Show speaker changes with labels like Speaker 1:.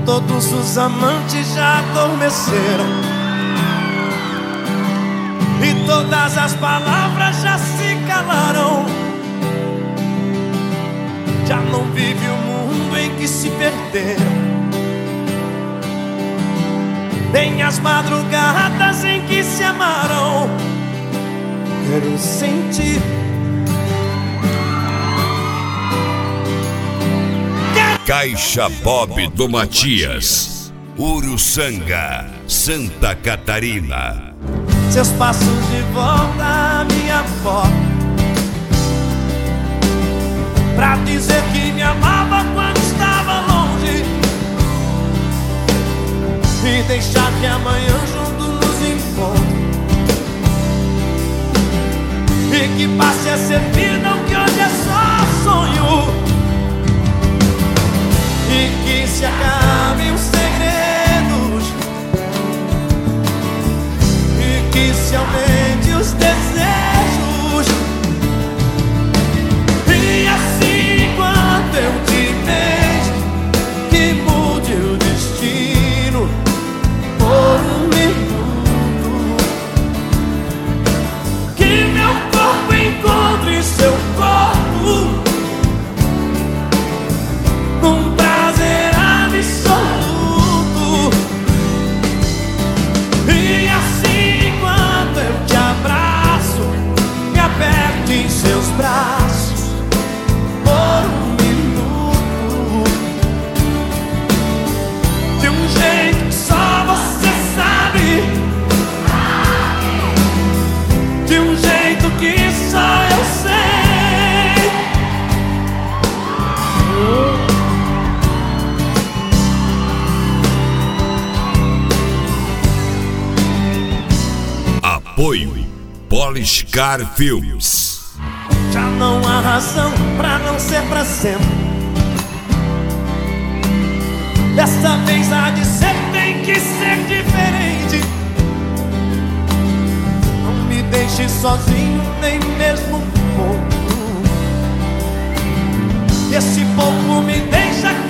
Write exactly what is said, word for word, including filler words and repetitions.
Speaker 1: Todos os amantes já adormeceram e todas as palavras já se calaram. Já não vive o mundo em que se perderam, nem as madrugadas em que se amaram. Quero sentir
Speaker 2: Caixa Bob do Matias, Uruçanga, Santa Catarina.
Speaker 1: seus passos de volta à minha porta, pra dizer que me amava quando estava longe, e deixar que amanhã junto nos encontre, e que passe a ser vida o que hoje é só sonho, e que se acabem os segredos, e que se aumente os desejos. E assim quando eu te vejo, que mude o destino por um minuto, que meu corpo encontre seu corpo, um prazer absoluto. E assim quando eu te abraço, me aperto em seus braços por um minuto, de um jeito que só você sabe, de um jeito que só eu sei.
Speaker 2: Apoio Poliscar Filmes.
Speaker 1: Já não há razão pra não ser pra sempre. Dessa vez há de ser, tem que ser diferente. Não me deixe sozinho, nem mesmo um pouco. Esse pouco me deixa